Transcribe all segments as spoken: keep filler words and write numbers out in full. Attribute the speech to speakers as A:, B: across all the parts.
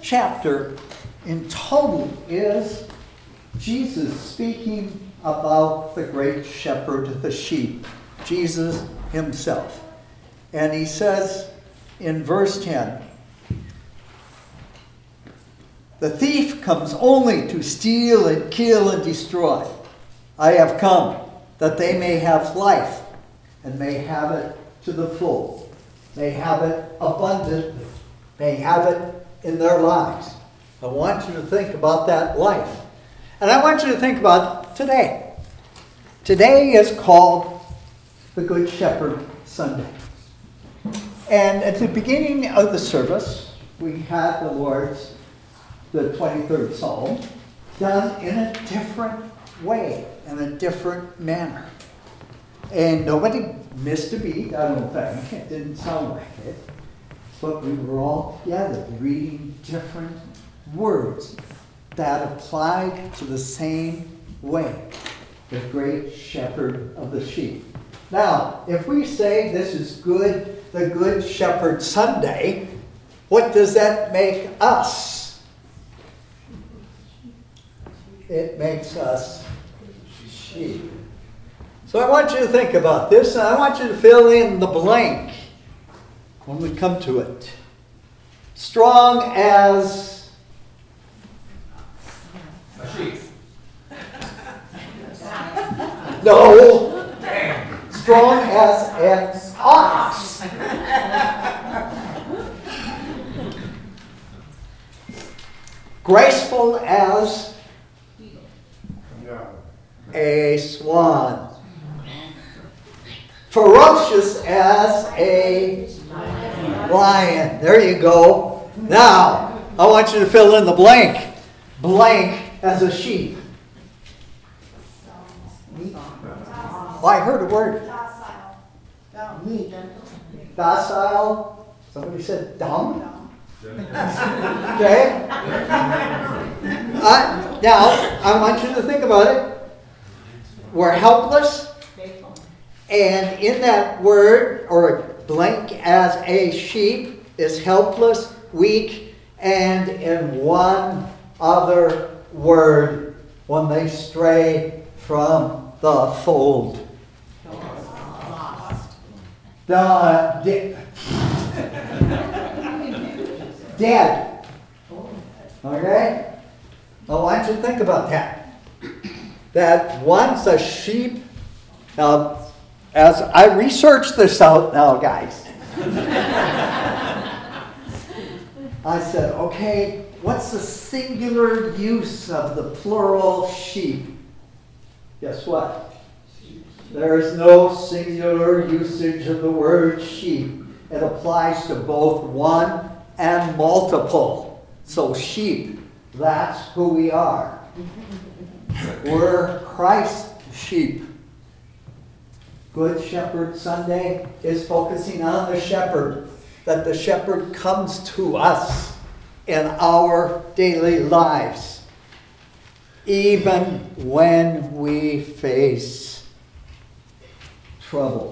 A: chapter in total is Jesus speaking about the great shepherd of the sheep, Jesus himself. And he says in verse ten, "The thief comes only to steal and kill and destroy. I have come that they may have life and may have it to the full. May have it abundantly. May have it in their lives." I want you to think about that life. And I want you to think about today. Today is called the Good Shepherd Sunday. And at the beginning of the service, we had the Lord's, the twenty-third Psalm, done in a different way, in a different manner. And nobody missed a beat, I don't think. It didn't sound like it. But we were all together reading different words that applied to the same way. The great shepherd of the sheep. Now, if we say this is good, the Good Shepherd Sunday, what does that make us? It makes us sheep. So I want you to think about this, and I want you to fill in the blank when we come to it. Strong as
B: a sheep.
A: No. Strong as an ox. Graceful as a swan. Ferocious as a lion. There you go. Now, I want you to fill in the blank. Blank as a sheep. Oh, I heard a word. Docile. Somebody said dumb. Okay. Uh, now, I want you to think about it. We're helpless. And in that word, or blank as a sheep, is helpless, weak, and in one other word, when they stray from the fold. The, de- dead. Okay? I want you to think about that. That once a sheep, now, as I researched this out now, guys, I said, okay, what's the singular use of the plural sheep? Guess what? There is no singular usage of the word sheep. It applies to both one and multiple. So sheep, that's who we are. We're Christ's sheep. Good Shepherd Sunday is focusing on the shepherd, that the shepherd comes to us in our daily lives, even when we face trouble,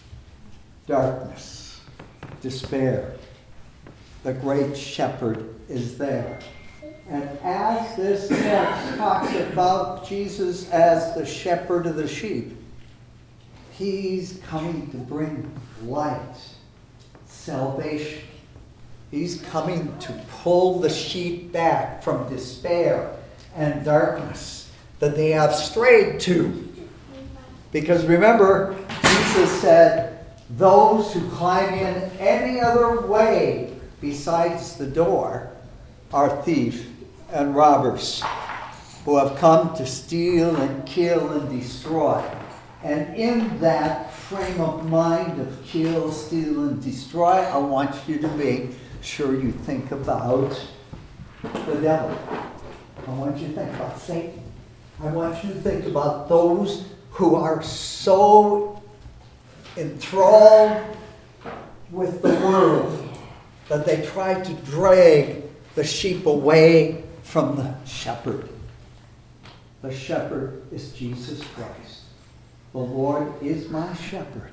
A: darkness, despair. The great shepherd is there. And as this text talks about Jesus as the shepherd of the sheep, he's coming to bring light, salvation. He's coming to pull the sheep back from despair and darkness that they have strayed to. Because remember, Jesus said, those who climb in any other way besides the door are thieves and robbers who have come to steal and kill and destroy. And in that frame of mind of kill, steal, and destroy, I want you to make sure you think about the devil. I want you to think about Satan. I want you to think about those who are so enthralled with the world that they try to drag the sheep away from the shepherd. The shepherd is Jesus Christ. The Lord is my shepherd.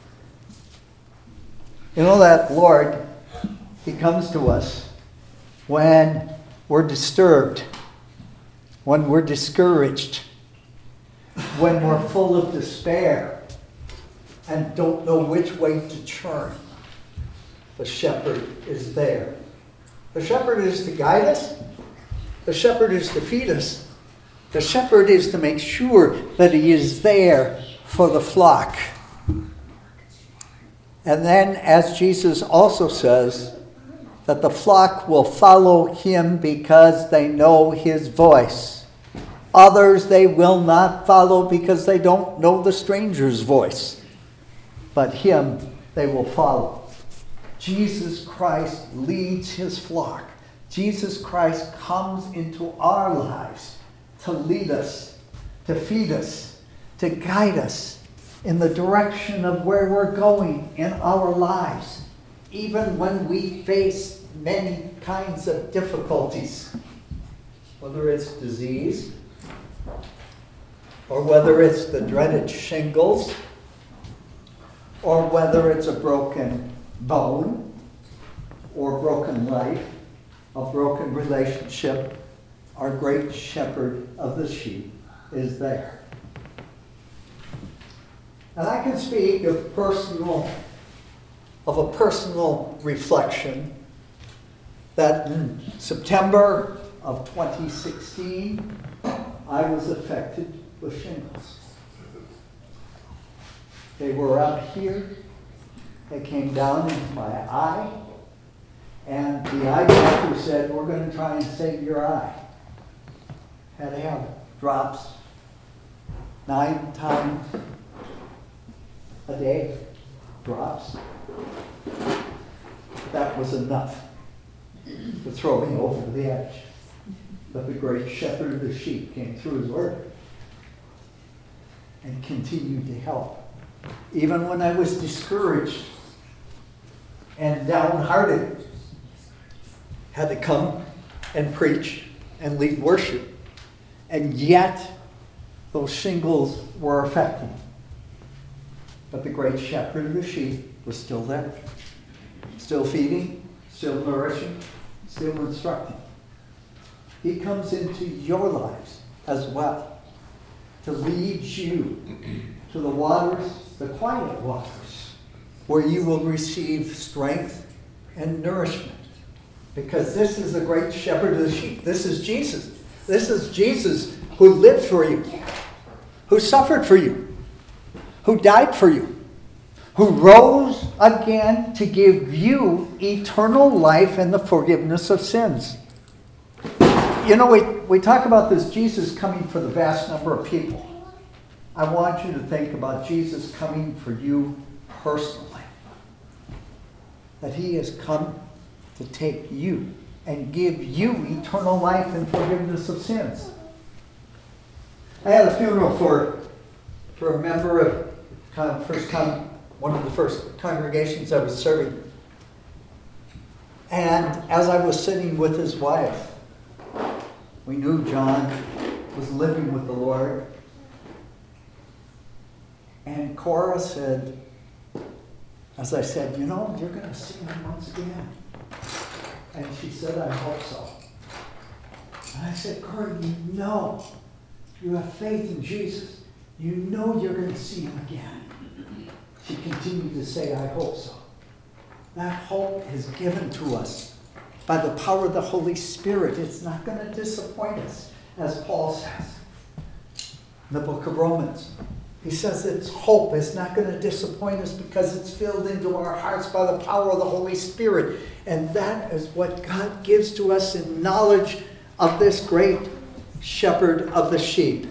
A: You know that Lord, he comes to us when we're disturbed, when we're discouraged, when we're full of despair and don't know which way to turn, the shepherd is there. The shepherd is to guide us. The shepherd is to feed us. The shepherd is to make sure that he is there for the flock. And then, as Jesus also says, that the flock will follow him because they know his voice. Others they will not follow because they don't know the stranger's voice. But him they will follow. Jesus Christ leads his flock. Jesus Christ comes into our lives to lead us, to feed us, to guide us in the direction of where we're going in our lives, even when we face many kinds of difficulties, whether it's disease, or whether it's the dreaded shingles, or whether it's a broken bone, or broken life, a broken relationship. Our great shepherd of the sheep is there. And I can speak of personal, of a personal reflection that in September of twenty sixteen, I was affected with shingles. They were up here. They came down into my eye. And the eye doctor said, we're going to try and save your eye. Had to have drops nine times a day. Drops. That was enough to throw me over the edge. But the great shepherd of the sheep came through his word and continued to help. Even when I was discouraged and downhearted, had to come and preach and lead worship. And yet, those shingles were affecting me. But the great shepherd of the sheep was still there. Still feeding, still nourishing, still instructing. He comes into your lives as well to lead you to the waters, the quiet waters, where you will receive strength and nourishment. Because this is the great shepherd of the sheep. This is Jesus. This is Jesus who lived for you, who suffered for you, who died for you, who rose again to give you eternal life and the forgiveness of sins. You know, we, we talk about this Jesus coming for the vast number of people. I want you to think about Jesus coming for you personally. That he has come to take you and give you eternal life and forgiveness of sins. I had a funeral for, for a member of kind of first con, one of the first congregations I was serving. And as I was sitting with his wife, we knew John was living with the Lord. And Cora said, as I said, you know, you're going to see him once again. And she said, I hope so. And I said, Cora, you know, you have faith in Jesus. You know you're going to see him again. She continued to say, I hope so. That hope is given to us by the power of the Holy Spirit. It's not going to disappoint us, as Paul says in the book of Romans. He says it's hope. It's not going to disappoint us because it's filled into our hearts by the power of the Holy Spirit. And that is what God gives to us in knowledge of this great shepherd of the sheep,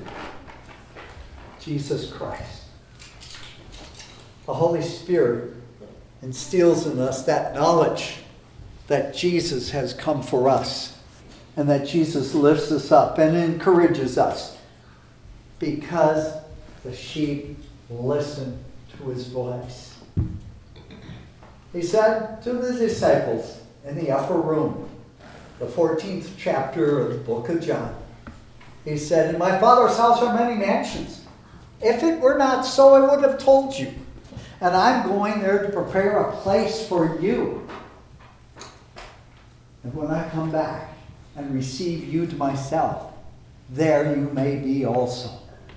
A: Jesus Christ. The Holy Spirit instills in us that knowledge that Jesus has come for us and that Jesus lifts us up and encourages us because the sheep listen to his voice. He said to the disciples in the upper room, the fourteenth chapter of the book of John, he said, in my Father's house are many mansions. If it were not so, I would have told you. And I'm going there to prepare a place for you. And when I come back and receive you to myself, there you may be also.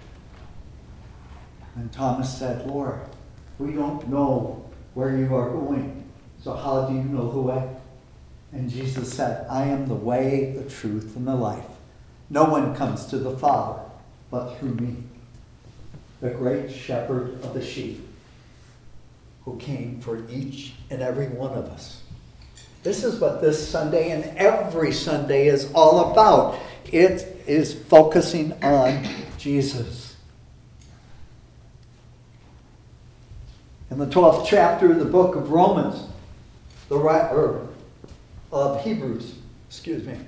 A: And Thomas said, Lord, we don't know where you are going, so how do you know the way? And Jesus said, I am the way, the truth, and the life. No one comes to the Father but through me, the great shepherd of the sheep, who came for each and every one of us. This is what this Sunday and every Sunday is all about. It is focusing on Jesus. In the twelfth chapter of the book of Romans, the writer of Hebrews, excuse me,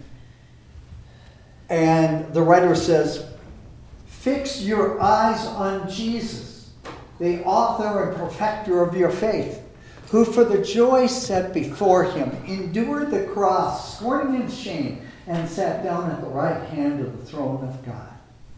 A: and the writer says, fix your eyes on Jesus, the author and perfecter of your faith, who for the joy set before him endured the cross, scorning its shame, and sat down at the right hand of the throne of God.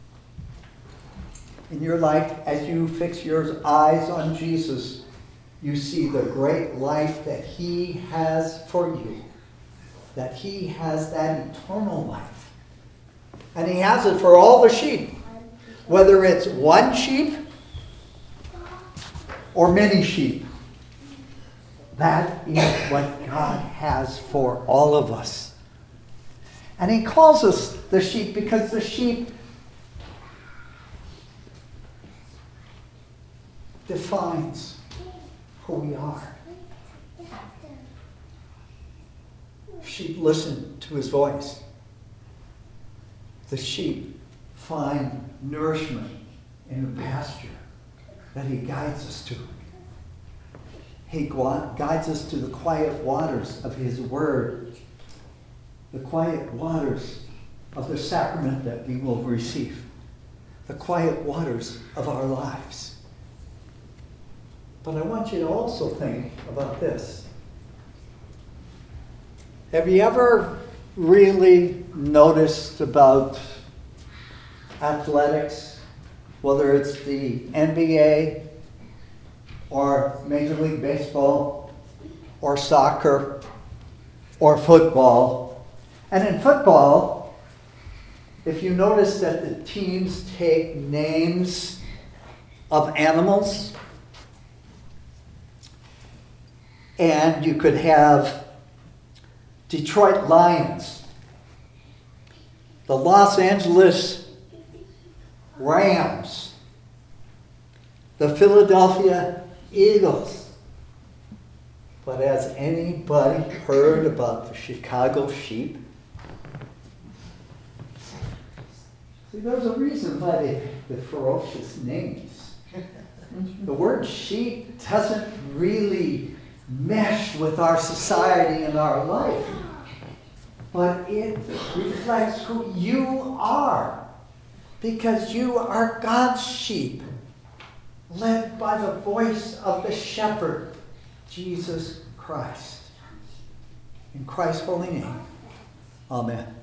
A: In your life, as you fix your eyes on Jesus, you see the great life that he has for you, that he has that eternal life. And he has it for all the sheep, whether it's one sheep or many sheep. That is what God has for all of us. And he calls us the sheep because the sheep defines who we are. Sheep listen to his voice. The sheep find nourishment in the pasture that he guides us to. He guides us to the quiet waters of his word, the quiet waters of the sacrament that we will receive, the quiet waters of our lives. But I want you to also think about this. Have you ever really noticed about athletics, whether it's the N B A or Major League Baseball or soccer or football? And in football, if you notice that the teams take names of animals, and you could have Detroit Lions, the Los Angeles Rams, the Philadelphia Eagles. But has anybody heard about the Chicago Sheep? See, there's a reason why they pick the ferocious names. The word sheep doesn't really mesh with our society and our life, but it reflects who you are, because you are God's sheep, led by the voice of the shepherd, Jesus Christ. In Christ's holy name, amen.